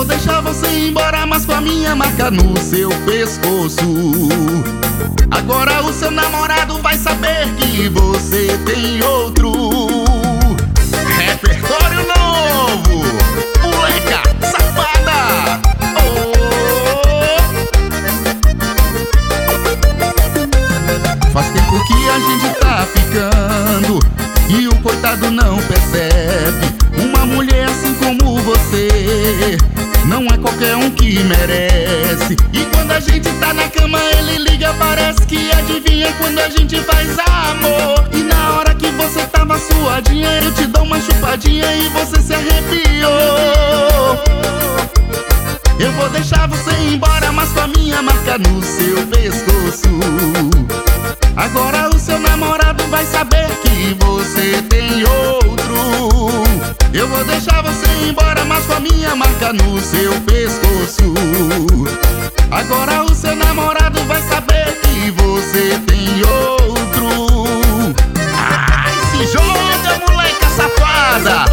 vou deixar você ir embora, mas com a minha marca no seu pescoço. Agora o seu namorado vai saber que você tem outro. Repertório novo, moleca safada. Faz tempo que a gente tá ficando e o coitado não percebe. Uma mulher assim como você não é qualquer um que merece. E quando a gente tá na cama ele liga, parece que adivinha quando a gente faz amor. E na hora que você tava suadinha eu te dou uma chupadinha e você se arrepiou. Eu vou deixar você ir embora, mas com a minha marca no seu pescoço. Agora o seu namorado vai saber que você tem outro. Eu vou deixar você ir embora, mas com a minha marca no seu pescoço. Agora o seu namorado vai saber que você tem outro. Ai, se joga, moleca safada.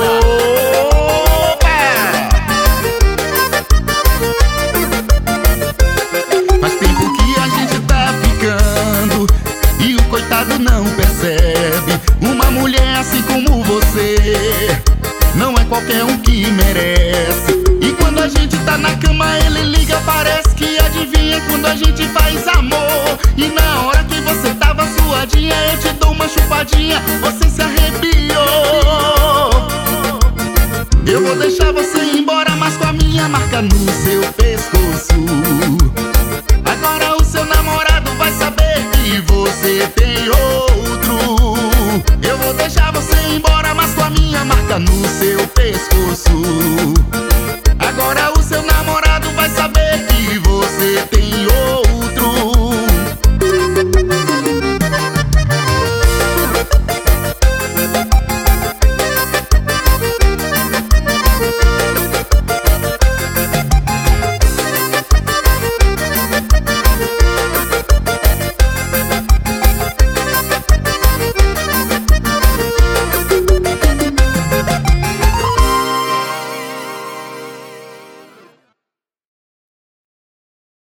Faz tempo que a gente tá ficando e o coitado não percebe. Uma mulher assim como você não é qualquer um que merece. E quando a gente tá na cama ele liga, parece que adivinha quando a gente faz amor. E na hora que você tava suadinha eu te dou uma chupadinha, você se arrepiou. Eu vou deixar você ir embora, mas com a minha marca no seu pescoço. Agora o seu namorado vai saber que você tem outro. Eu vou deixar você ir embora, mas com a minha marca no seu pescoço. Agora o seu namorado vai saber